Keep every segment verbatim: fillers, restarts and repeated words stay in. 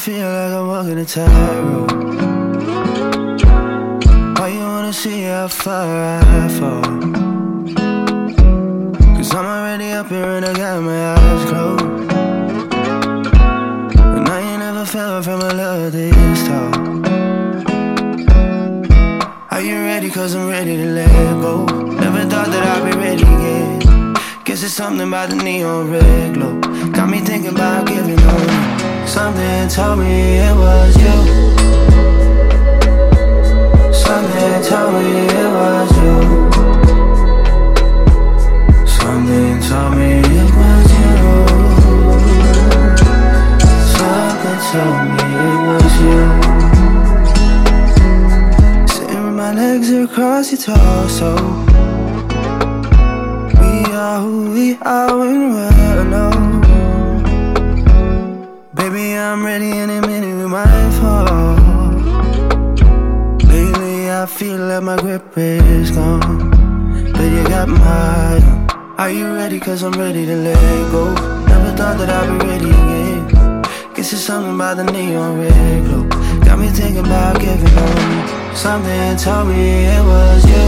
feel like I'm walking a tightrope. Why you wanna see how far I fall? Cause I'm already up here and I got my eyes closed. And I ain't never felt from a love this tall. Are you ready? Cause I'm ready to let go. Never thought that I'd be ready again. Guess it's something about the neon red glow. Got me thinking about giving up. Something told me it was you. Something told me it was you. Something told me it was you. Something told me it was you. Sitting with my legs across your torso. We are who we are when we're alone. Baby, I'm ready any minute we might fall. Lately I feel like my grip is gone, but you got my heart on. Are you ready? Cause I'm ready to let go. Never thought that I'd be ready again. Guess it's something about the neon red glow. Got me thinking about giving up. Something told me it was you.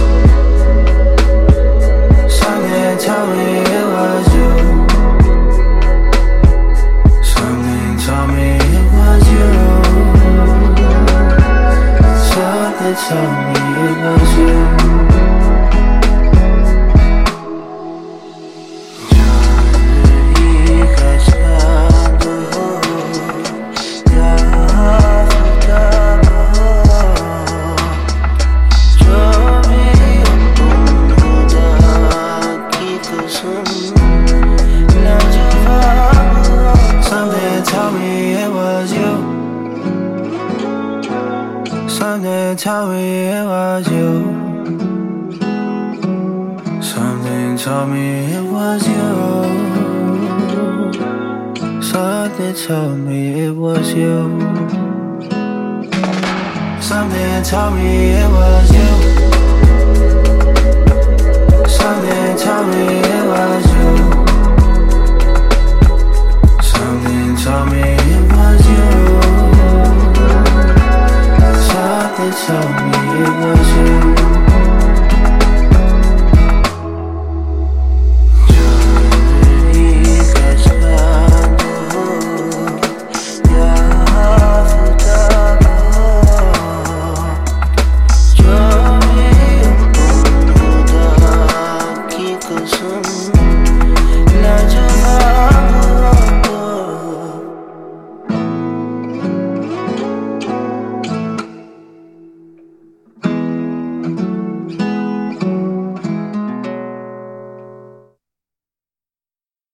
Something told me it was you. Told me it was you. Something told me it was you. Something told me it was you. Something told me it was you. Something told me it was you. Something told me it was you. Something told me it was you. Something told me